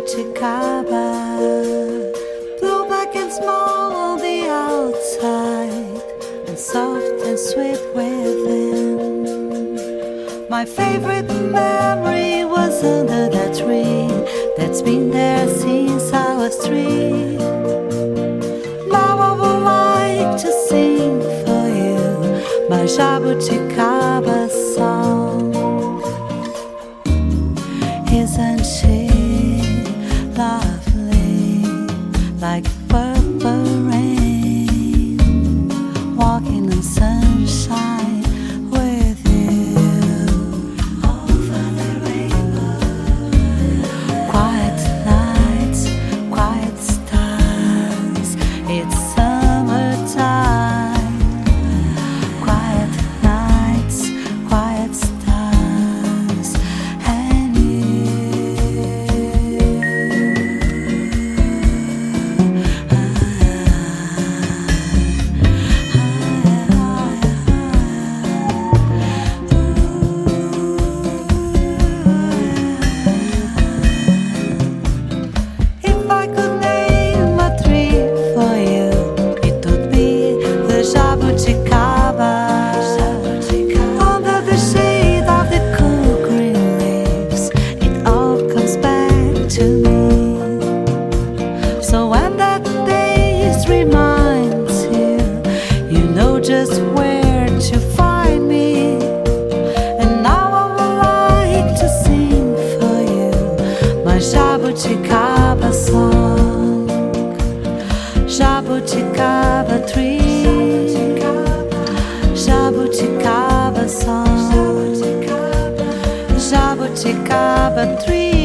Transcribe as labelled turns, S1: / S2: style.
S1: Jabuticaba, blue, black and small on the outside, and soft and sweet within. My favorite memory was under that tree that's been there since I was 3. Now I would like to sing for you my Jabuticaba song. Isn't she lovely, like purple rain, walking in sunshine with you over the rainbow? Quiet nights, quiet stars, it's summertime. Quiet nights, quiet stars, and if I could name a tree for you, it would be the Jabuticaba. Under the shade of the cool green leaves, it all comes back to me. So when that day reminds you, you know just where to find me. And now I would like to sing for you my Jabuticaba song. Jabuticaba tree, Jabuticaba song, Jabuticaba tree.